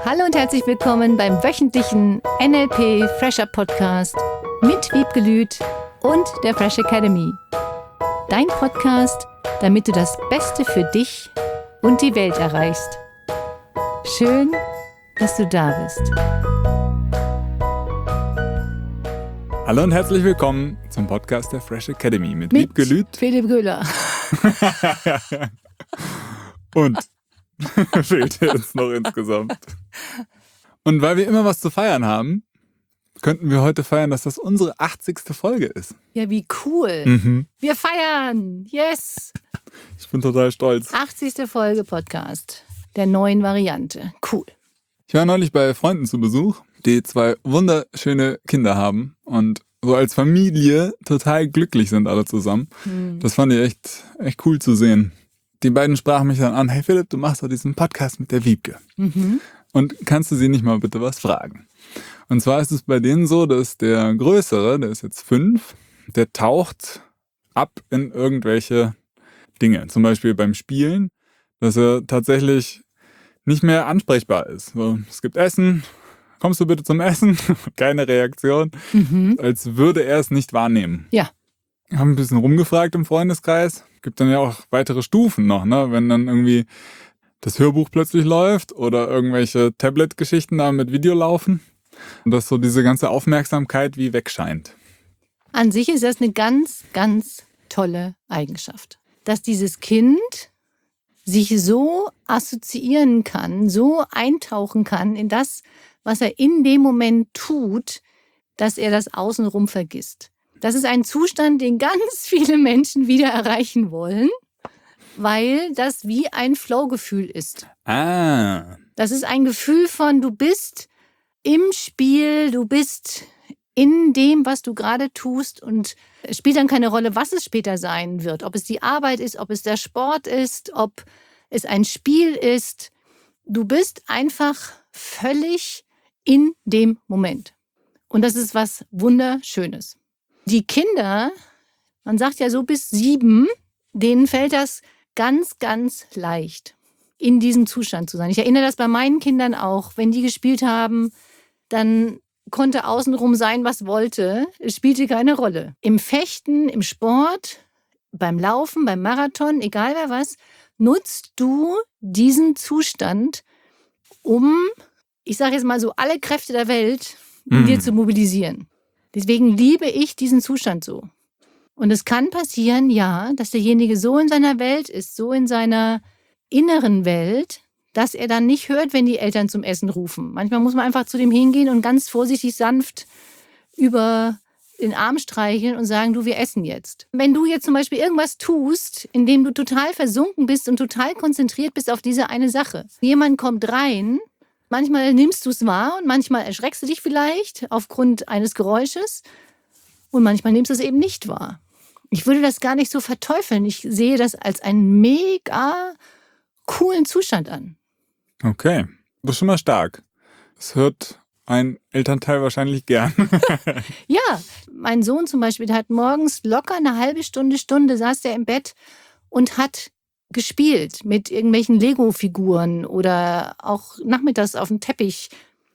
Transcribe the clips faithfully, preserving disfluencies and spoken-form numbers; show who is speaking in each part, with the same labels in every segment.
Speaker 1: Hallo und herzlich willkommen beim wöchentlichen N L P Fresher Podcast mit Wiebke Lüth und der Fresh Academy. Dein Podcast, damit du das Beste für dich und die Welt erreichst. Schön, dass du da bist.
Speaker 2: Hallo und herzlich willkommen zum Podcast der Fresh Academy mit,
Speaker 1: Mit
Speaker 2: Wiebke Lüth
Speaker 1: Philipp Göhler.
Speaker 2: und fehlt jetzt noch insgesamt. Und weil wir immer was zu feiern haben, könnten wir heute feiern, dass das unsere achtzigste Folge ist.
Speaker 1: Ja, wie cool.
Speaker 2: Mhm.
Speaker 1: Wir feiern. Yes.
Speaker 2: Ich bin total stolz.
Speaker 1: achtzigste Folge Podcast der neuen Variante. Cool.
Speaker 2: Ich war neulich bei Freunden zu Besuch, die zwei wunderschöne Kinder haben und so als Familie total glücklich sind alle zusammen.
Speaker 1: Hm.
Speaker 2: Das fand ich echt, echt cool zu sehen. Die beiden sprachen mich dann an: Hey Philipp, du machst doch diesen Podcast mit der Wiebke.
Speaker 1: Mhm.
Speaker 2: Und kannst du sie nicht mal bitte was fragen? Und zwar ist es bei denen so, dass der Größere, der ist jetzt fünf, der taucht ab in irgendwelche Dinge. Zum Beispiel beim Spielen, dass er tatsächlich nicht mehr ansprechbar ist. So, es gibt Essen, kommst du bitte zum Essen? Keine Reaktion,
Speaker 1: Mhm.
Speaker 2: als würde er es nicht wahrnehmen.
Speaker 1: Ja.
Speaker 2: Haben ein bisschen rumgefragt im Freundeskreis. Gibt dann ja auch weitere Stufen noch, ne? Wenn dann irgendwie das Hörbuch plötzlich läuft oder irgendwelche Tablet-Geschichten da mit Video laufen und dass so diese ganze Aufmerksamkeit wie wegscheint.
Speaker 1: An sich ist das eine ganz, ganz tolle Eigenschaft. Dass dieses Kind sich so assoziieren kann, so eintauchen kann in das, was er in dem Moment tut, dass er das Außenrum vergisst. Das ist ein Zustand, den ganz viele Menschen wieder erreichen wollen, weil das wie ein Flow-Gefühl ist.
Speaker 2: Ah.
Speaker 1: Das ist ein Gefühl von, du bist im Spiel, du bist in dem, was du gerade tust, und es spielt dann keine Rolle, was es später sein wird. Ob es die Arbeit ist, ob es der Sport ist, ob es ein Spiel ist. Du bist einfach völlig in dem Moment. Und das ist was Wunderschönes. Die Kinder, man sagt ja so bis sieben, denen fällt das ganz, ganz leicht, in diesem Zustand zu sein. Ich erinnere das bei meinen Kindern auch. Wenn die gespielt haben, dann konnte außenrum sein, was wollte. Es spielte keine Rolle. Im Fechten, im Sport, beim Laufen, beim Marathon, egal wer was, nutzt du diesen Zustand, um, ich sage jetzt mal so, alle Kräfte der Welt in
Speaker 2: Mhm.
Speaker 1: dir zu mobilisieren. Deswegen liebe ich diesen Zustand so. Und es kann passieren, ja, dass derjenige so in seiner Welt ist, so in seiner inneren Welt, dass er dann nicht hört, wenn die Eltern zum Essen rufen. Manchmal muss man einfach zu dem hingehen und ganz vorsichtig sanft über den Arm streicheln und sagen, du, wir essen jetzt. Wenn du jetzt zum Beispiel irgendwas tust, in dem du total versunken bist und total konzentriert bist auf diese eine Sache. Jemand kommt rein, manchmal nimmst du es wahr und manchmal erschreckst du dich vielleicht aufgrund eines Geräusches und manchmal nimmst du es eben nicht wahr. Ich würde das gar nicht so verteufeln. Ich sehe das als einen mega coolen Zustand an.
Speaker 2: Okay, das ist schon mal stark. Das hört ein Elternteil wahrscheinlich gern.
Speaker 1: Ja, mein Sohn zum Beispiel, der hat morgens locker eine halbe Stunde, Stunde saß der im Bett und hat gespielt mit irgendwelchen Lego-Figuren oder auch nachmittags auf dem Teppich.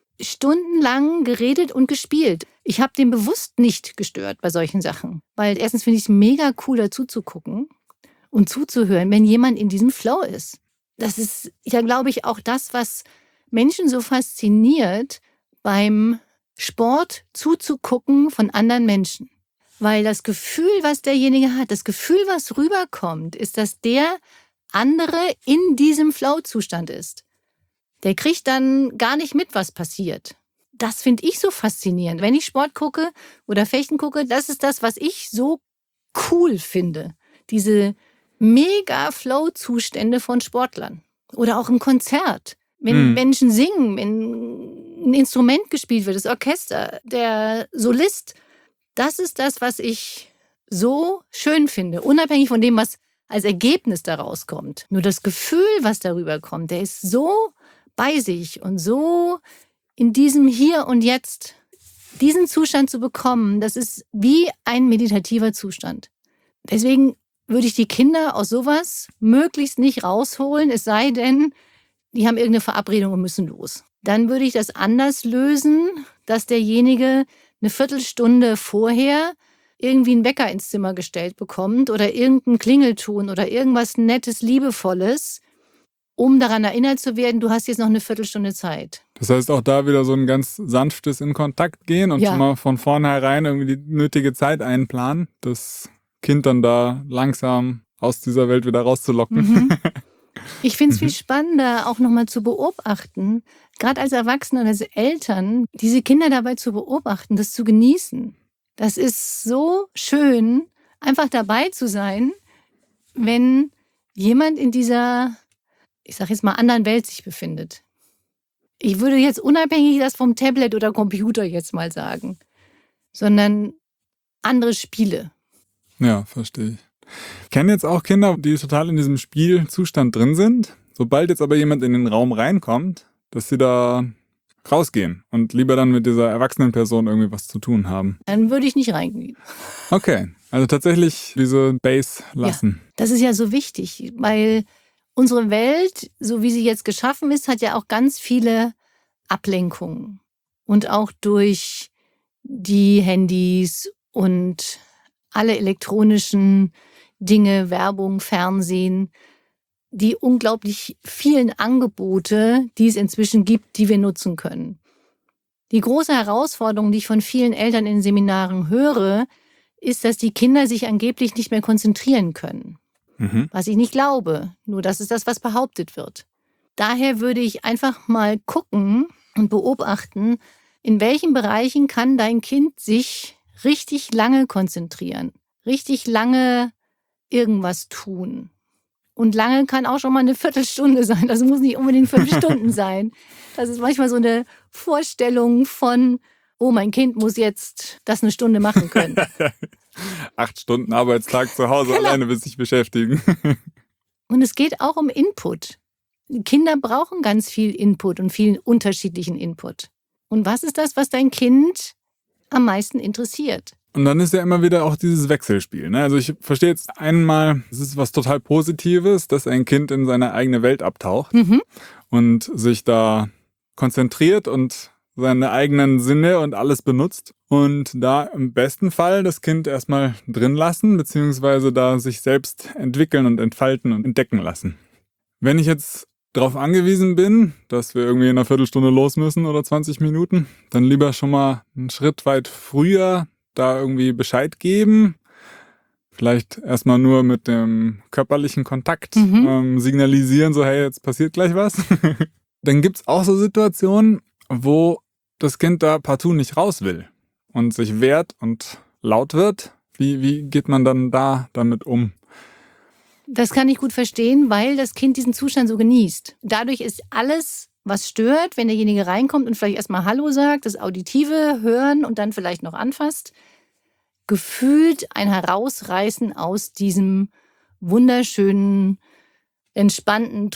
Speaker 1: Stundenlang geredet und gespielt. Ich habe den bewusst nicht gestört bei solchen Sachen. Weil erstens finde ich es mega cool, dazu zu gucken und zuzuhören, wenn jemand in diesem Flow ist. Das ist ja, glaube ich, auch das, was Menschen so fasziniert, beim Sport zuzugucken von anderen Menschen. Weil das Gefühl, was derjenige hat, das Gefühl, was rüberkommt, ist, dass der andere in diesem Flow-Zustand ist. Der kriegt dann gar nicht mit, was passiert. Das finde ich so faszinierend. Wenn ich Sport gucke oder Fechten gucke, das ist das, was ich so cool finde. Diese mega Flow-Zustände von Sportlern. Oder auch im Konzert. Wenn
Speaker 2: Mhm.
Speaker 1: Menschen singen, wenn ein Instrument gespielt wird, das Orchester, der Solist. Das ist das, was ich so schön finde. Unabhängig von dem, was als Ergebnis daraus kommt. Nur das Gefühl, was darüber kommt, der ist so bei sich und so in diesem Hier und Jetzt, diesen Zustand zu bekommen, das ist wie ein meditativer Zustand. Deswegen würde ich die Kinder aus sowas möglichst nicht rausholen, es sei denn, die haben irgendeine Verabredung und müssen los. dann würde ich das anders lösen, dass derjenige eine Viertelstunde vorher irgendwie einen Wecker ins Zimmer gestellt bekommt oder irgendeinen Klingelton oder irgendwas Nettes, Liebevolles, um daran erinnert zu werden, du hast jetzt noch eine Viertelstunde Zeit.
Speaker 2: Das heißt auch da wieder so ein ganz sanftes in Kontakt gehen und
Speaker 1: Ja.
Speaker 2: schon mal von vornherein irgendwie die nötige Zeit einplanen, das Kind dann da langsam aus dieser Welt wieder rauszulocken.
Speaker 1: Mhm. Ich finde es
Speaker 2: Mhm.
Speaker 1: viel spannender, auch nochmal zu beobachten, gerade als Erwachsene und als Eltern, diese Kinder dabei zu beobachten, das zu genießen. Das ist so schön, einfach dabei zu sein, wenn jemand in dieser, ich sage jetzt mal, anderen Welt sich befindet. Ich würde jetzt unabhängig das vom Tablet oder Computer jetzt mal sagen, sondern andere Spiele.
Speaker 2: Ja, verstehe ich. Ich kenne jetzt auch Kinder, die total in diesem Spielzustand drin sind. Sobald jetzt aber jemand in den Raum reinkommt, dass sie da rausgehen und lieber dann mit dieser erwachsenen Person irgendwie was zu tun haben.
Speaker 1: Dann würde ich nicht reingehen.
Speaker 2: Okay, also tatsächlich diese Base lassen.
Speaker 1: Ja, das ist ja so wichtig, weil unsere Welt, so wie sie jetzt geschaffen ist, hat ja auch ganz viele Ablenkungen. Und auch durch die Handys und alle elektronischen Dinge, Werbung, Fernsehen, die unglaublich vielen Angebote, die es inzwischen gibt, die wir nutzen können. Die große Herausforderung, die ich von vielen Eltern in Seminaren höre, ist, dass die Kinder sich angeblich nicht mehr konzentrieren können.
Speaker 2: Mhm.
Speaker 1: Was ich nicht glaube, nur das ist das, was behauptet wird. Daher würde ich einfach mal gucken und beobachten, in welchen Bereichen kann dein Kind sich richtig lange konzentrieren, richtig lange irgendwas tun. Und lange kann auch schon mal eine Viertelstunde sein. Das muss nicht unbedingt fünf Stunden sein. Das ist manchmal so eine Vorstellung von, oh, mein Kind muss jetzt das eine Stunde machen können.
Speaker 2: Acht Stunden Arbeitstag zu Hause
Speaker 1: Genau.
Speaker 2: alleine mit sich beschäftigen.
Speaker 1: Und es geht auch um Input. Die Kinder brauchen ganz viel Input und viel unterschiedlichen Input. Und was ist das, was dein Kind am meisten interessiert?
Speaker 2: Und dann ist ja immer wieder auch dieses Wechselspiel. Ne? Also ich verstehe jetzt einmal, es ist was total Positives, dass ein Kind in seine eigene Welt abtaucht
Speaker 1: Mhm.
Speaker 2: und sich da konzentriert und seine eigenen Sinne und alles benutzt. Und da im besten Fall das Kind erstmal drin lassen, beziehungsweise da sich selbst entwickeln und entfalten und entdecken lassen. Wenn ich jetzt darauf angewiesen bin, dass wir irgendwie in einer Viertelstunde los müssen oder zwanzig Minuten, dann lieber schon mal einen Schritt weit früher da irgendwie Bescheid geben. Vielleicht erstmal nur mit dem körperlichen Kontakt
Speaker 1: Mhm.
Speaker 2: ähm, signalisieren, so hey, jetzt passiert gleich was. Dann gibt's auch so Situationen, wo das Kind da partout nicht raus will und sich wehrt und laut wird. Wie, wie geht man dann da damit um?
Speaker 1: Das kann ich gut verstehen, weil das Kind diesen Zustand so genießt. Dadurch ist alles, was stört, wenn derjenige reinkommt und vielleicht erstmal Hallo sagt, das Auditive hören und dann vielleicht noch anfasst, gefühlt ein Herausreißen aus diesem wunderschönen, entspannten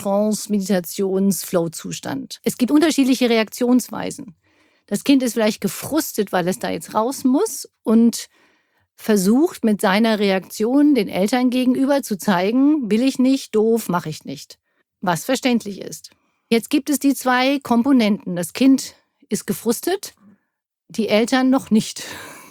Speaker 1: Trance-Meditations-Flow-Zustand. Es gibt unterschiedliche Reaktionsweisen. Das Kind ist vielleicht gefrustet, weil es da jetzt raus muss und versucht mit seiner Reaktion den Eltern gegenüber zu zeigen, will ich nicht, doof, mache ich nicht. Was verständlich ist. Jetzt gibt es die zwei Komponenten. Das Kind ist gefrustet, die Eltern noch nicht.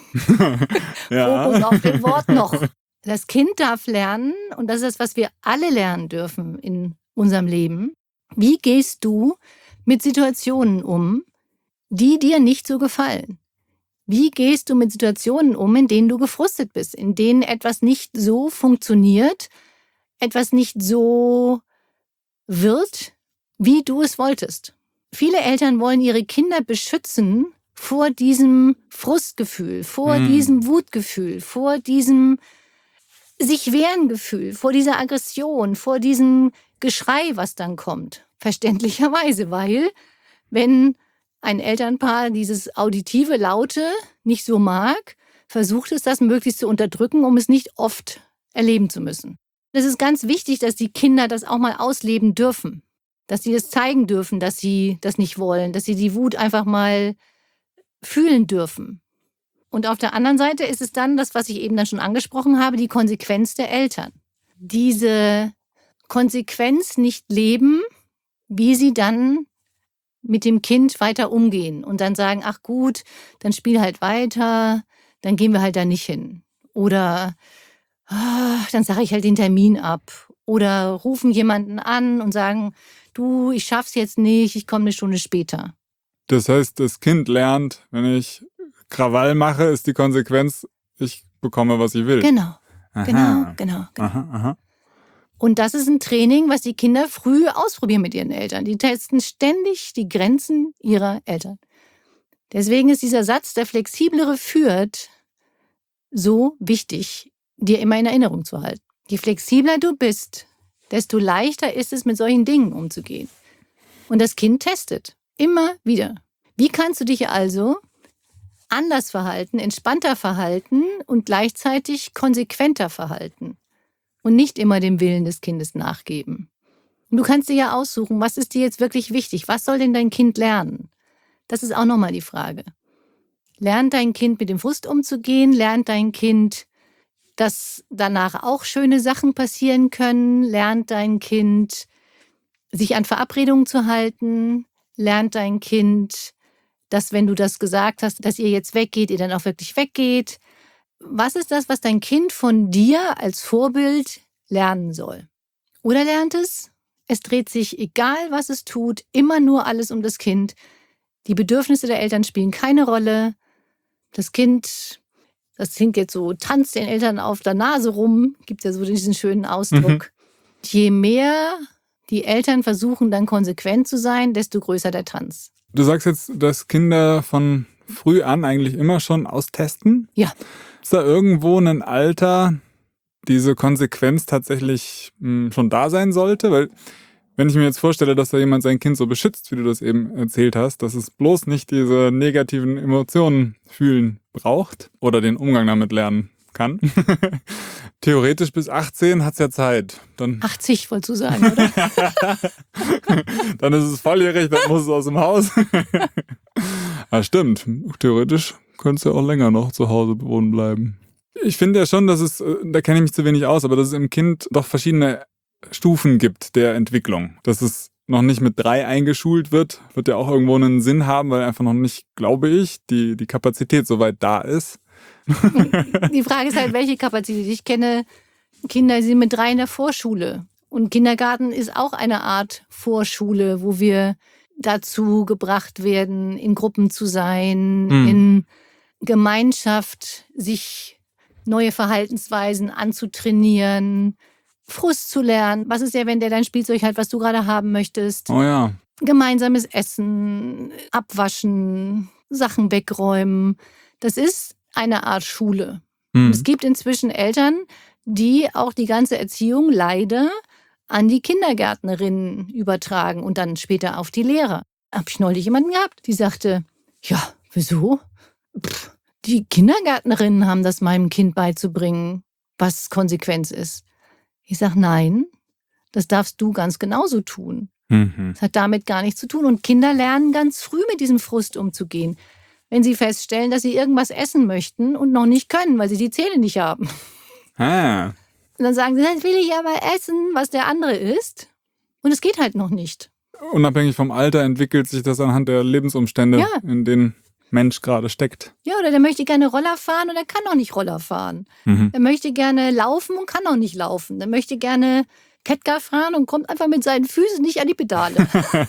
Speaker 1: Fokus auf dem Wort noch. Das Kind darf lernen, und das ist das, was wir alle lernen dürfen in unserem Leben. Wie gehst du mit Situationen um, die dir nicht so gefallen? Wie gehst du mit Situationen um, in denen du gefrustet bist, in denen etwas nicht so funktioniert, etwas nicht so wird, wie du es wolltest? Viele Eltern wollen ihre Kinder beschützen vor diesem Frustgefühl, vor
Speaker 2: Hm.
Speaker 1: diesem Wutgefühl, vor diesem sich wehren Gefühl, vor dieser Aggression, vor diesem Geschrei, was dann kommt. Verständlicherweise, weil wenn ein Elternpaar dieses auditive Laute nicht so mag, versucht es, das möglichst zu unterdrücken, um es nicht oft erleben zu müssen. Es ist ganz wichtig, dass die Kinder das auch mal ausleben dürfen, dass sie das zeigen dürfen, dass sie das nicht wollen, dass sie die Wut einfach mal fühlen dürfen. Und auf der anderen Seite ist es dann das, was ich eben dann schon angesprochen habe, die Konsequenz der Eltern. Diese Konsequenz nicht leben, wie sie dann mit dem Kind weiter umgehen und dann sagen, ach gut, dann spiel halt weiter, dann gehen wir halt da nicht hin. Oder ah, dann sage ich halt den Termin ab. Oder rufen jemanden an und sagen, du, ich schaff's jetzt nicht, ich komme eine Stunde später.
Speaker 2: Das heißt, das Kind lernt, wenn ich Krawall mache, ist die Konsequenz, ich bekomme, was ich will.
Speaker 1: Genau,
Speaker 2: Aha.
Speaker 1: genau, genau. genau.
Speaker 2: Aha, aha.
Speaker 1: Und das ist ein Training, was die Kinder früh ausprobieren mit ihren Eltern. Die testen ständig die Grenzen ihrer Eltern. Deswegen ist dieser Satz, der Flexiblere führt, so wichtig, dir immer in Erinnerung zu halten. Je flexibler du bist, desto leichter ist es, mit solchen Dingen umzugehen. Und das Kind testet immer wieder. Wie kannst du dich also anders verhalten, entspannter verhalten und gleichzeitig konsequenter verhalten? Und nicht immer dem Willen des Kindes nachgeben. Und du kannst dir ja aussuchen, was ist dir jetzt wirklich wichtig? Was soll denn dein Kind lernen? Das ist auch nochmal die Frage. Lernt dein Kind mit dem Frust umzugehen? Lernt dein Kind, dass danach auch schöne Sachen passieren können? Lernt dein Kind, sich an Verabredungen zu halten? Lernt dein Kind, dass wenn du das gesagt hast, dass ihr jetzt weggeht, ihr dann auch wirklich weggeht? Was ist das, was dein Kind von dir als Vorbild lernen soll? Oder lernt es, es dreht sich, egal was es tut, immer nur alles um das Kind. Die Bedürfnisse der Eltern spielen keine Rolle. Das Kind, das Kind jetzt so, tanzt den Eltern auf der Nase rum, gibt ja so diesen schönen Ausdruck. Mhm. Je mehr die Eltern versuchen, dann konsequent zu sein, desto größer der Tanz.
Speaker 2: Du sagst jetzt, dass Kinder von früh an eigentlich immer schon austesten?
Speaker 1: Ja.
Speaker 2: Ist da irgendwo ein Alter, diese Konsequenz tatsächlich mh, schon da sein sollte? Weil wenn ich mir jetzt vorstelle, dass da jemand sein Kind so beschützt, wie du das eben erzählt hast, dass es bloß nicht diese negativen Emotionen fühlen braucht oder den Umgang damit lernen kann. Theoretisch bis achtzehn hat es ja Zeit. Dann
Speaker 1: achtzig wolltest du sagen, oder?
Speaker 2: Dann ist es volljährig, dann muss es aus dem Haus. Ja, stimmt. Theoretisch könntest du ja auch länger noch zu Hause wohnen bleiben. Ich finde ja schon, dass es, da kenne ich mich zu wenig aus, aber dass es im Kind doch verschiedene Stufen gibt der Entwicklung. Dass es noch nicht mit drei eingeschult wird, wird ja auch irgendwo einen Sinn haben, weil einfach noch nicht, glaube ich, die, die Kapazität soweit da ist.
Speaker 1: Die Frage ist halt, welche Kapazität. Ich kenne Kinder, die sind mit drei in der Vorschule. Und Kindergarten ist auch eine Art Vorschule, wo wir dazu gebracht werden, in Gruppen zu sein, hm. in Gemeinschaft sich neue Verhaltensweisen anzutrainieren, Frust zu lernen. Was ist ja, wenn der dein Spielzeug hat, was du gerade haben möchtest?
Speaker 2: Oh ja.
Speaker 1: Gemeinsames Essen, abwaschen, Sachen wegräumen. Das ist eine Art Schule. Hm. Und es gibt inzwischen Eltern, die auch die ganze Erziehung leider an die Kindergärtnerinnen übertragen und dann später auf die Lehrer. Habe ich neulich jemanden gehabt, die sagte, ja, wieso? Pff, die Kindergärtnerinnen haben das meinem Kind beizubringen, was Konsequenz ist. Ich sage, nein, das darfst du ganz genauso tun. Mhm. Das hat damit gar nichts zu tun. Und Kinder lernen ganz früh mit diesem Frust umzugehen. Wenn sie feststellen, dass sie irgendwas essen möchten und noch nicht können, weil sie die Zähne nicht haben.
Speaker 2: Ah.
Speaker 1: Und dann sagen sie, dann will ich aber essen, was der andere isst. Und es geht halt noch nicht.
Speaker 2: Unabhängig vom Alter entwickelt sich das anhand der Lebensumstände, ja. in denen Mensch gerade steckt.
Speaker 1: Ja, oder der möchte gerne Roller fahren und er kann auch nicht Roller fahren. Mhm. Er möchte gerne laufen und kann auch nicht laufen. Er möchte gerne Kettgar fahren und kommt einfach mit seinen Füßen nicht an die Pedale.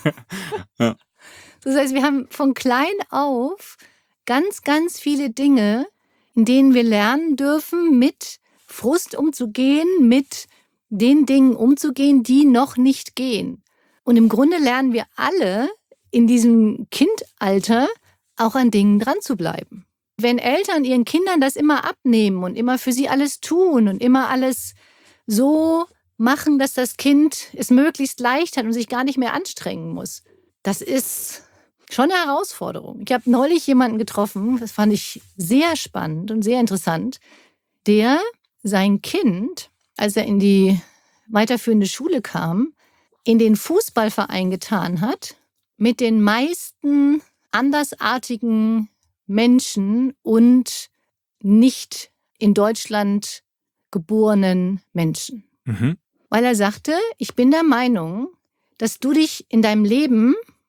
Speaker 1: Ja. Das heißt, wir haben von klein auf ganz, ganz viele Dinge, in denen wir lernen dürfen, mit Frust umzugehen, mit den Dingen umzugehen, die noch nicht gehen. Und im Grunde lernen wir alle in diesem Kindalter auch an Dingen dran zu bleiben. Wenn Eltern ihren Kindern das immer abnehmen und immer für sie alles tun und immer alles so machen, dass das Kind es möglichst leicht hat und sich gar nicht mehr anstrengen muss, das ist schon eine Herausforderung. Ich habe neulich jemanden getroffen, das fand ich sehr spannend und sehr interessant, der sein Kind, als er in die weiterführende Schule kam, in den Fußballverein getan hat, mit den meisten andersartigen Menschen und nicht in Deutschland geborenen Menschen. Mhm. Weil er sagte, ich bin der Meinung, dass du dich in deinem Leben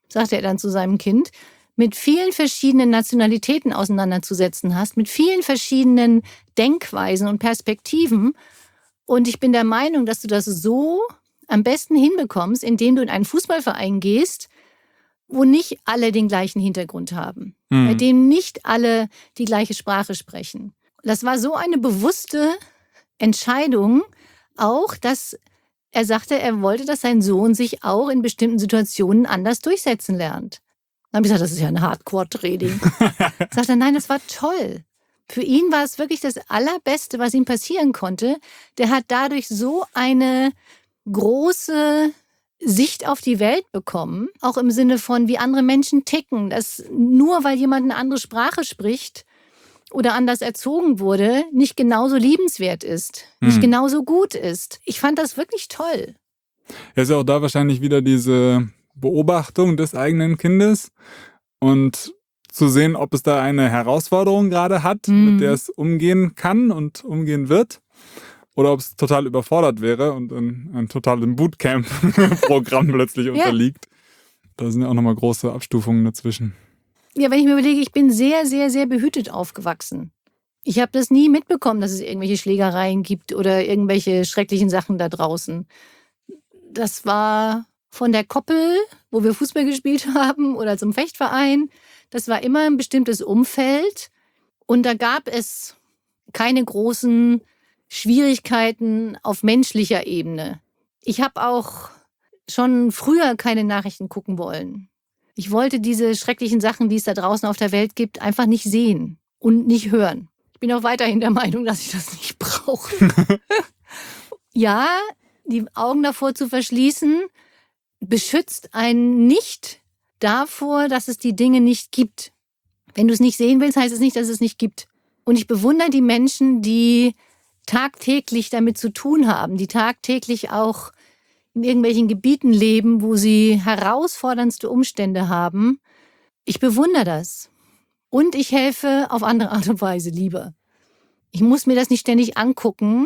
Speaker 1: sagte er dann zu seinem Kind, mit vielen verschiedenen Nationalitäten auseinanderzusetzen hast, mit vielen verschiedenen Denkweisen und Perspektiven. Und ich bin der Meinung, dass du das so am besten hinbekommst, indem du in einen Fußballverein gehst, wo nicht alle den gleichen Hintergrund haben, mhm. bei dem nicht alle die gleiche Sprache sprechen. Das war so eine bewusste Entscheidung auch, dass er sagte, er wollte, dass sein Sohn sich auch in bestimmten Situationen anders durchsetzen lernt. Dann habe ich gesagt, das ist ja ein Hardcore-Training. Sagt er, nein, das war toll. Für ihn war es wirklich das Allerbeste, was ihm passieren konnte. Der hat dadurch so eine große Sicht auf die Welt bekommen, auch im Sinne von, wie andere Menschen ticken, dass nur weil jemand eine andere Sprache spricht oder anders erzogen wurde, nicht genauso liebenswert ist, nicht hm. genauso gut ist. Ich fand das wirklich toll.
Speaker 2: Ja, ist ja auch da wahrscheinlich wieder diese Beobachtung des eigenen Kindes und zu sehen, ob es da eine Herausforderung gerade hat, hm. mit der es umgehen kann und umgehen wird. Oder ob es total überfordert wäre und ein, ein totales Bootcamp-Programm plötzlich ja. unterliegt. Da sind ja auch nochmal große Abstufungen dazwischen.
Speaker 1: Ja, wenn ich mir überlege, ich bin sehr, sehr, sehr behütet aufgewachsen. Ich habe das nie mitbekommen, dass es irgendwelche Schlägereien gibt oder irgendwelche schrecklichen Sachen da draußen. Das war von der Koppel, wo wir Fußball gespielt haben, oder zum Fechtverein. Das war immer ein bestimmtes Umfeld. Und da gab es keine großen Schwierigkeiten auf menschlicher Ebene. Ich habe auch schon früher keine Nachrichten gucken wollen. Ich wollte diese schrecklichen Sachen, die es da draußen auf der Welt gibt, einfach nicht sehen und nicht hören. Ich bin auch weiterhin der Meinung, dass ich das nicht brauche. Ja, die Augen davor zu verschließen, beschützt einen nicht davor, dass es die Dinge nicht gibt. Wenn du es nicht sehen willst, heißt es nicht, dass es nicht gibt. Und ich bewundere die Menschen, die tagtäglich damit zu tun haben, die tagtäglich auch in irgendwelchen Gebieten leben, wo sie herausforderndste Umstände haben. Ich bewundere das. Und ich helfe auf andere Art und Weise lieber. Ich muss mir das nicht ständig angucken,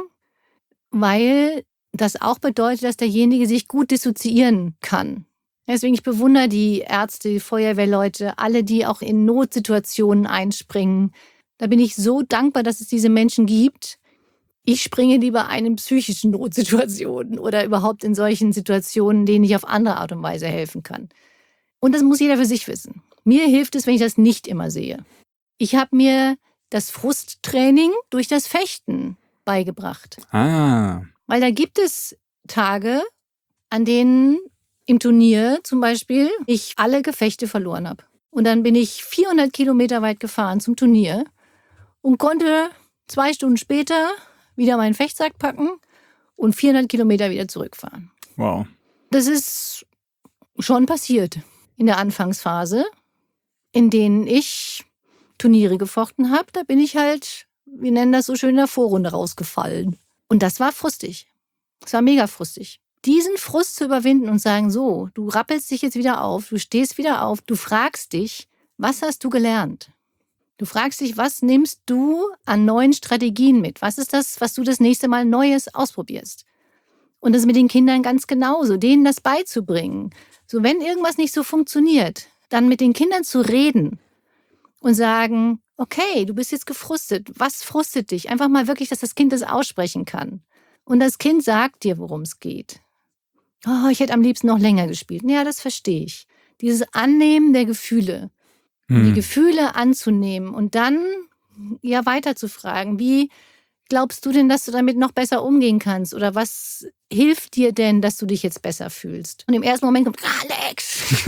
Speaker 1: weil das auch bedeutet, dass derjenige sich gut dissoziieren kann. Deswegen, ich bewundere die Ärzte, die Feuerwehrleute, alle, die auch in Notsituationen einspringen. Da bin ich so dankbar, dass es diese Menschen gibt. Ich springe lieber ein in psychischen Notsituationen oder überhaupt in solchen Situationen, denen ich auf andere Art und Weise helfen kann. Und das muss jeder für sich wissen. Mir hilft es, wenn ich das nicht immer sehe. Ich habe mir das Frusttraining durch das Fechten beigebracht.
Speaker 2: Ah.
Speaker 1: Weil da gibt es Tage, an denen im Turnier zum Beispiel ich alle Gefechte verloren habe. Und dann bin ich vierhundert Kilometer weit gefahren zum Turnier und konnte zwei Stunden später wieder meinen Fechtsack packen und vierhundert Kilometer wieder zurückfahren.
Speaker 2: Wow.
Speaker 1: Das ist schon passiert in der Anfangsphase, in denen ich Turniere gefochten habe. Da bin ich halt, wir nennen das so schön, in der Vorrunde rausgefallen. Und das war frustig. Das war mega frustig. Diesen Frust zu überwinden und sagen, so, du rappelst dich jetzt wieder auf, du stehst wieder auf, du fragst dich, was hast du gelernt? Du fragst dich, was nimmst du an neuen Strategien mit? Was ist das, was du das nächste Mal Neues ausprobierst? Und das ist mit den Kindern ganz genauso, denen das beizubringen. So, wenn irgendwas nicht so funktioniert, dann mit den Kindern zu reden und sagen, okay, du bist jetzt gefrustet. Was frustet dich? Einfach mal wirklich, dass das Kind das aussprechen kann. Und das Kind sagt dir, worum es geht. Oh, ich hätte am liebsten noch länger gespielt. Ja, das verstehe ich. Dieses Annehmen der Gefühle. Die Gefühle anzunehmen und dann ja weiter zu fragen, wie glaubst du denn, dass du damit noch besser umgehen kannst? Oder was hilft dir denn, dass du dich jetzt besser fühlst? Und im ersten Moment kommt, Alex!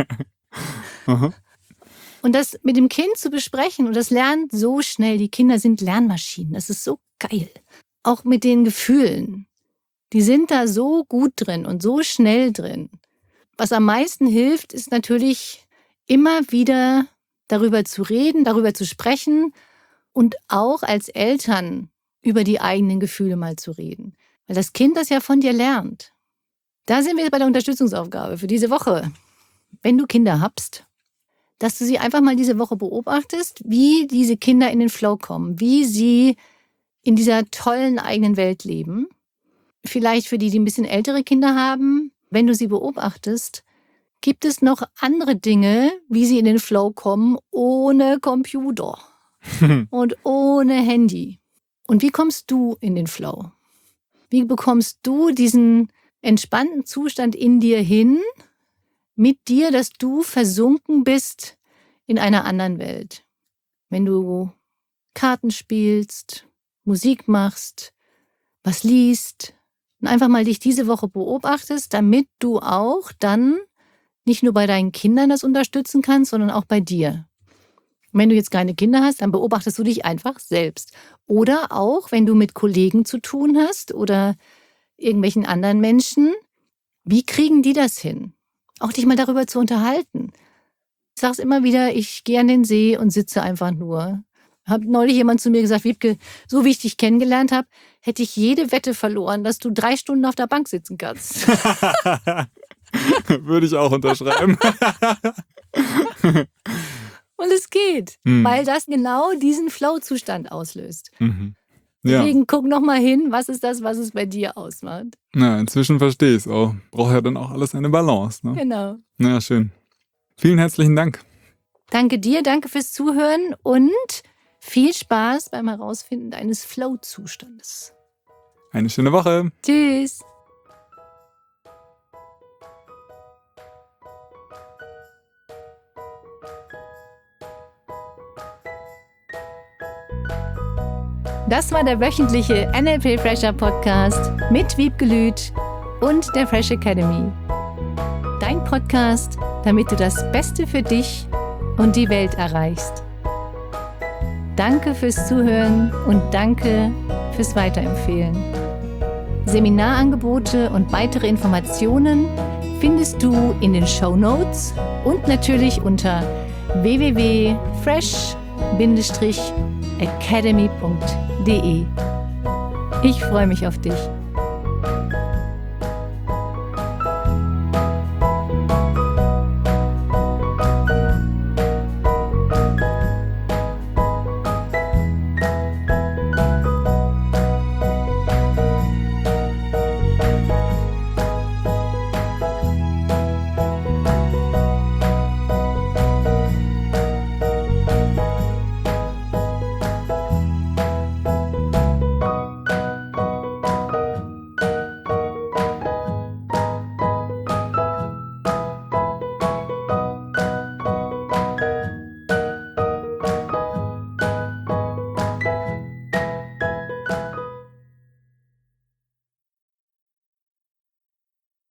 Speaker 1: Und das mit dem Kind zu besprechen, und das lernt so schnell. Die Kinder sind Lernmaschinen. Das ist so geil. Auch mit den Gefühlen. Die sind da so gut drin und so schnell drin. Was am meisten hilft, ist natürlich immer wieder darüber zu reden, darüber zu sprechen und auch als Eltern über die eigenen Gefühle mal zu reden. Weil das Kind das ja von dir lernt. Da sind wir bei der Unterstützungsaufgabe für diese Woche. Wenn du Kinder hast, dass du sie einfach mal diese Woche beobachtest, wie diese Kinder in den Flow kommen, wie sie in dieser tollen eigenen Welt leben. Vielleicht für die, die ein bisschen ältere Kinder haben, wenn du sie beobachtest, Gibt es noch andere Dinge, wie sie in den Flow kommen, ohne Computer und ohne Handy? Und wie kommst du in den Flow? Wie bekommst du diesen entspannten Zustand in dir hin, mit dir, dass du versunken bist in einer anderen Welt? Wenn du Karten spielst, Musik machst, was liest und einfach mal dich diese Woche beobachtest, damit du auch dann nicht nur bei deinen Kindern das unterstützen kannst, sondern auch bei dir. Und wenn du jetzt keine Kinder hast, dann beobachtest du dich einfach selbst. Oder auch, wenn du mit Kollegen zu tun hast oder irgendwelchen anderen Menschen, wie kriegen die das hin? Auch dich mal darüber zu unterhalten. Ich sage es immer wieder, ich gehe an den See und sitze einfach nur. Hat neulich jemand zu mir gesagt, Wiebke, so wie ich dich kennengelernt habe, hätte ich jede Wette verloren, dass du drei Stunden auf der Bank sitzen kannst.
Speaker 2: Würde ich auch unterschreiben.
Speaker 1: Und es geht,
Speaker 2: mhm.
Speaker 1: weil das genau diesen Flow-Zustand auslöst.
Speaker 2: Mhm. Ja.
Speaker 1: Deswegen guck noch mal hin, was ist das, was es bei dir ausmacht.
Speaker 2: Ja, inzwischen verstehe ich es auch. Braucht ja dann auch alles eine Balance. Ne?
Speaker 1: Genau.
Speaker 2: Ja, schön. Vielen herzlichen Dank.
Speaker 1: Danke dir, danke fürs Zuhören und viel Spaß beim Herausfinden deines Flow-Zustandes.
Speaker 2: Eine schöne Woche.
Speaker 1: Tschüss. Das war der wöchentliche N L P Fresher Podcast mit Wiebke Lüth und der Fresh Academy. Dein Podcast, damit du das Beste für dich und die Welt erreichst. Danke fürs Zuhören und danke fürs Weiterempfehlen. Seminarangebote und weitere Informationen findest du in den Shownotes und natürlich unter w w w punkt fresh academy punkt de. Ich freue mich auf dich.